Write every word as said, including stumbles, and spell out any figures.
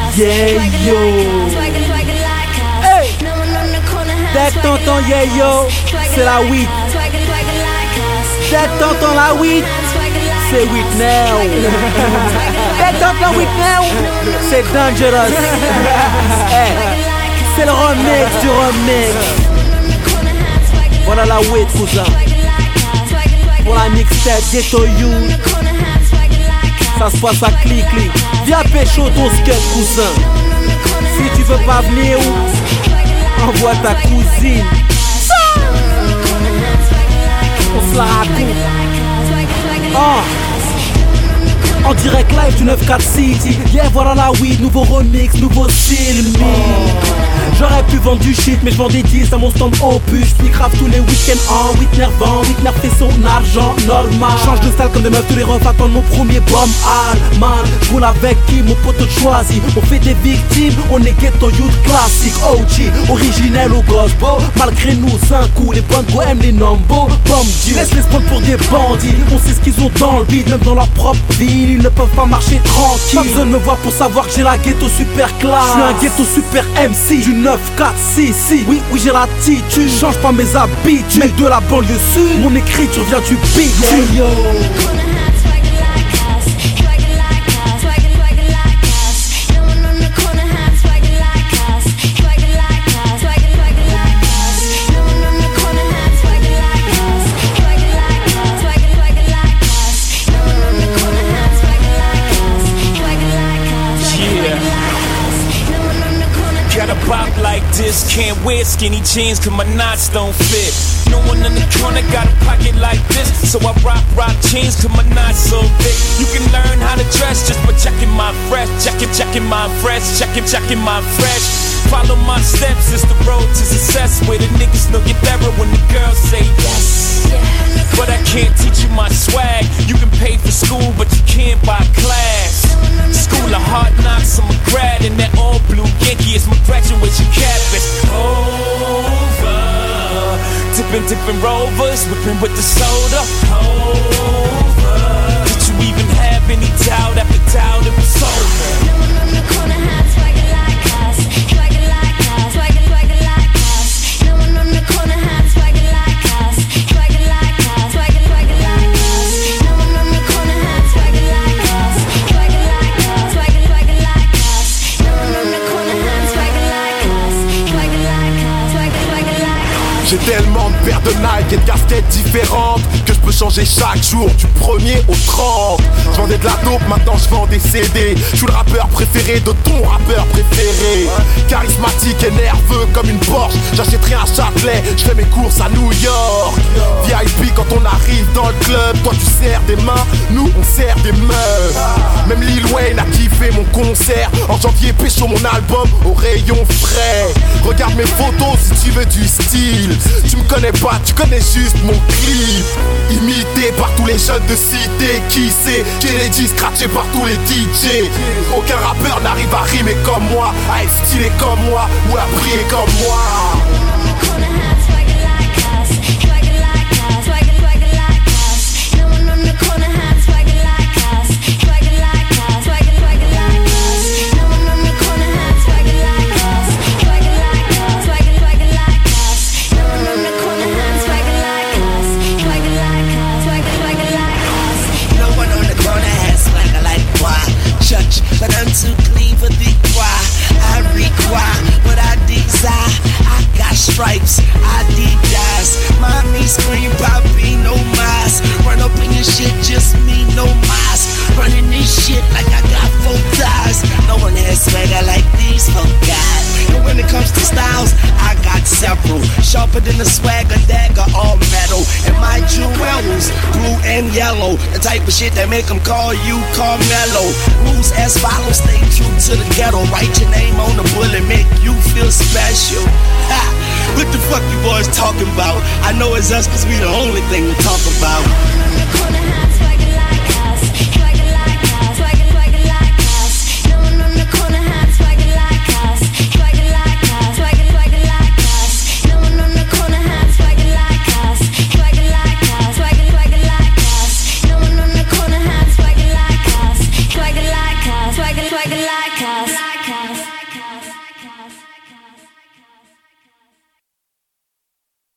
Yeah yo. Hey, that tonton yeah yo, c'est la weed. That tonton la weed, c'est weed now. That tonton weed now, c'est dangerous. Hey, c'est le remix du remix. Voilà la weed cousin. Pour la mixtape Ghetto Youth, ça se passe à Clic-Clic. Viens pécho ton skate cousin. Si tu veux pas venir, envoie ta cousine. On se la raconte. Oh. En direct live du neuf quatre City. Yeah, voilà la weed, nouveau remix, nouveau style. J'aurais pu vendre du shit, mais je vends des disques à mon stand opus. J'pique grave tous les week-ends en Whitner vend, Whitner fait son argent normal. Change de style comme des meufs, tous les refs attendent mon premier bomb all. Man, j'roule avec qui mon pote choisi. On fait des victimes, on est Ghetto Youth classique. O G, originel au gospel. Malgré nous, c'est un coup, les bonnes go aiment les nombos. Bomb Dieu, laisse les prendre pour des bandits. On sait ce qu'ils ont dans le beat, même dans leur propre ville. Ils ne peuvent pas marcher tranquille. Pas besoin de me voir pour savoir que j'ai la ghetto super classe. Je suis un ghetto super M C du neuf quatre six six. Oui, oui, j'ai l'attitude. Change pas mes habitudes. Mec de la banlieue sud. Mon écriture vient du beat. Yeah. Gotta pop like this, can't wear skinny jeans cause my knots don't fit. No one in the corner got a pocket like this, so I rock, rock jeans cause my knots so thick. You can learn how to dress just by checking my fresh, checking, checking my fresh, checking, checking my fresh. Follow my steps, it's the road to success, where the niggas know get better when the girls say yes. But I can't teach you my swag. You can pay for school, but you can't buy class. School of hard knocks, I'm a grad in that all blue Yankee. It's my graduation campus. Over, tipping, tipping rovers, whipping with the soda. Over, did you even have any doubt after doubt it was over? J'ai tellement de paires de Nike et de casquettes différentes que je peux changer chaque jour du premier au trente. Je vendais de la dope, maintenant je vends des C D. Je suis le rappeur préféré de ton rappeur préféré. Charismatique et nerveux comme une Porsche. J'achèterai un Châtelet, je fais mes courses à New York. V I P quand on arrive dans le club. Toi tu serres des mains, nous on serre des meufs. Même Lil Wayne a kiffé mon concert. En janvier pécho mon album au rayon frais. Regarde mes photos si tu veux du style. Tu me connais pas, tu connais juste mon clip. Imité par tous les jeunes de cité. Qui sait, Kennedy scratché par tous les D J. Aucun rappeur n'arrive à rimer comme moi, à être stylé comme moi, ou à briller comme moi. But I'm too clean for the choir. I require what I desire. I got stripes, I Adidas. Mommy scream, Poppy, no mas. Run up in your shit, just me, no mas. Running this shit like I got four ties. No one has swagger like these folk guys. And when it comes to styles, I got several. Sharper than the swagger dagger, all metal. And my jewels, blue and yellow. The type of shit that make them call you Carmelo. Rules as follows, stay true to the ghetto. Write your name on the bullet, make you feel special. Ha! What the fuck you boys talking about? I know it's us cause we the only thing to talk about. Swagger like us.